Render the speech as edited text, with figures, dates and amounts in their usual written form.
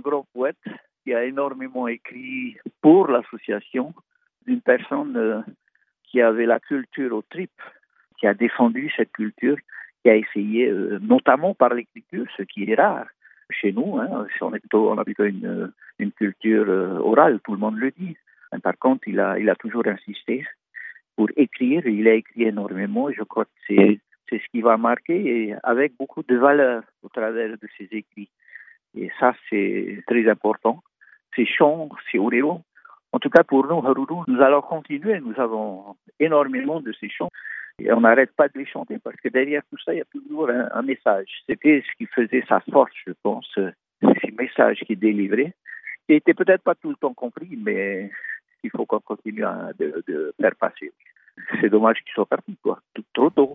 grand poète qui a énormément écrit pour l'association, d'une personne qui avait la culture aux tripes, qui a défendu cette culture, qui a essayé, notamment par l'écriture, ce qui est rare chez nous. On a plutôt une culture orale, tout le monde le dit. Par contre, il a toujours insisté pour écrire. Il a écrit énormément et je crois que c'est ce qui va marquer et avec beaucoup de valeur au travers de ses écrits. Et ça, c'est très important. Ces chants, ces oréos. En tout cas, pour nous, Haruru, nous allons continuer. Nous avons énormément de ces chants. Et on n'arrête pas de les chanter parce que derrière tout ça, il y a toujours un message. C'était ce qui faisait sa force, je pense, ces messages qu'il délivrait. Qui n'étaient peut-être pas tout le temps compris, mais il faut qu'on continue de faire passer. C'est dommage qu'il soit parti, trop tôt.